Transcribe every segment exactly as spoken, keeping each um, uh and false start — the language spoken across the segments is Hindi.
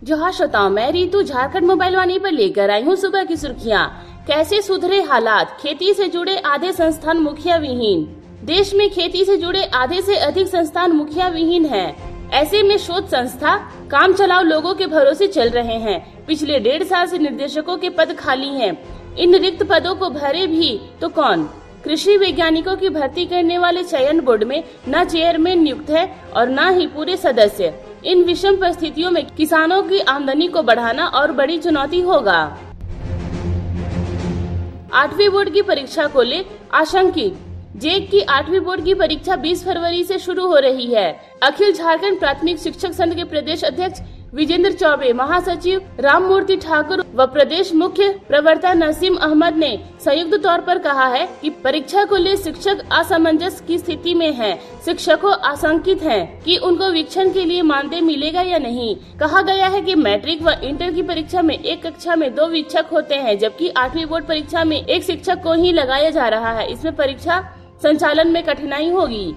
जो हाँ श्रोताओं, मैं रीतू झारखंड मोबाइल वाणी पर लेकर आई हूँ सुबह की सुर्खियाँ। कैसे सुधरे हालात, खेती से जुड़े आधे संस्थान मुखिया विहीन। देश में खेती से जुड़े आधे से अधिक संस्थान मुखिया विहीन हैं। ऐसे में शोध संस्था काम चलाओ लोगों के भरोसे चल रहे हैं। पिछले डेढ़ साल से निर्देशकों के पद खाली हैं। इन रिक्त पदों को भरे भी तो कौन? कृषि वैज्ञानिकों की भर्ती करने वाले चयन बोर्ड में न चेयरमैन नियुक्त है और न ही पूरे सदस्य। इन विषम परिस्थितियों में किसानों की आमदनी को बढ़ाना और बड़ी चुनौती होगा। आठवीं बोर्ड की परीक्षा को ले आशंकित। जेक की आठवीं बोर्ड की परीक्षा बीस फरवरी से शुरू हो रही है। अखिल झारखंड प्राथमिक शिक्षक संघ के प्रदेश अध्यक्ष विजेंद्र चौबे, महासचिव राममूर्ति ठाकुर व प्रदेश मुख्य प्रवक्ता नसीम अहमद ने संयुक्त तौर पर कहा है कि परीक्षा को ले शिक्षक असमंजस की स्थिति में हैं। शिक्षकों आशंकित हैं कि उनको वीक्षण के लिए मानदेय मिलेगा या नहीं। कहा गया है कि मैट्रिक व इंटर की परीक्षा में एक कक्षा में दो वीक्षक होते हैं, जबकि आठवीं बोर्ड परीक्षा में एक शिक्षक को ही लगाया जा रहा है। इसमें परीक्षा संचालन में कठिनाई होगी।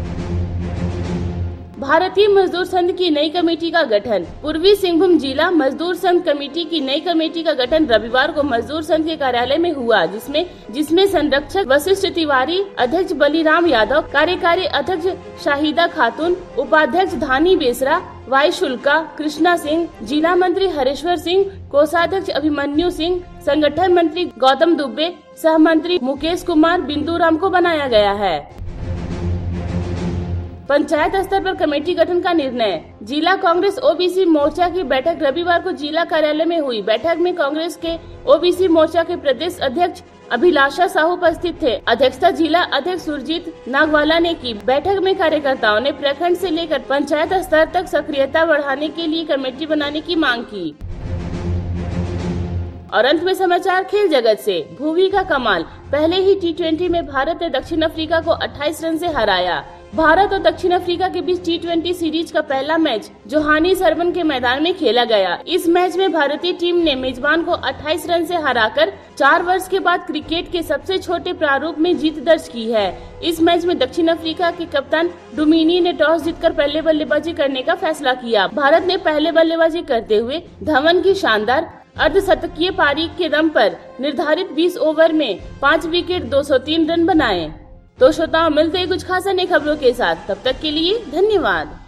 भारतीय मजदूर संघ की नई कमेटी का गठन। पूर्वी सिंहभूम जिला मजदूर संघ कमेटी की नई कमेटी का गठन रविवार को मजदूर संघ के कार्यालय में हुआ, जिसमें जिसमें संरक्षक वशिष्ठ तिवारी, अध्यक्ष बलीराम यादव, कार्यकारी अध्यक्ष शाहिदा खातून, उपाध्यक्ष धानी बेसरा, वायुशुल्का कृष्णा सिंह, जिला मंत्री हरेश्वर सिंह, कोषाध्यक्ष अभिमन्यु सिंह, संगठन मंत्री गौतम दुबे, सह मंत्री मुकेश कुमार बिंदुराम को बनाया गया है। पंचायत स्तर पर कमेटी गठन का निर्णय। जिला कांग्रेस ओबीसी मोर्चा की बैठक रविवार को जिला कार्यालय में हुई। बैठक में कांग्रेस के ओबीसी मोर्चा के प्रदेश अध्यक्ष अभिलाषा साहू उपस्थित थे। अध्यक्षता जिला अध्यक्ष सुरजीत नागवाला ने की। बैठक में कार्यकर्ताओं ने प्रखंड से लेकर पंचायत स्तर तक सक्रियता बढ़ाने के लिए कमेटी बनाने की मांग की। और अंत में समाचार खेल जगत से। भुवी का कमाल। पहले ही टी ट्वेंटी में भारत ने दक्षिण अफ्रीका को अट्ठाईस रन से हराया। भारत और दक्षिण अफ्रीका के बीच टी ट्वेंटी सीरीज का पहला मैच जोहानिसबर्ग के मैदान में खेला गया। इस मैच में भारतीय टीम ने मेजबान को अट्ठाईस रन से हराकर चार वर्ष के बाद क्रिकेट के सबसे छोटे प्रारूप में जीत दर्ज की है। इस मैच में दक्षिण अफ्रीका के कप्तान डुमिनी ने टॉस जीतकर पहले बल्लेबाजी करने का फैसला किया। भारत ने पहले बल्लेबाजी करते हुए धवन की शानदार अर्धशतकीय पारी के दम पर निर्धारित बीस ओवर में पाँच विकेट दो सौ तीन रन बनाए। तो श्रोताओं, मिलते हैं कुछ खास अन्य खबरों के साथ। तब तक के लिए धन्यवाद।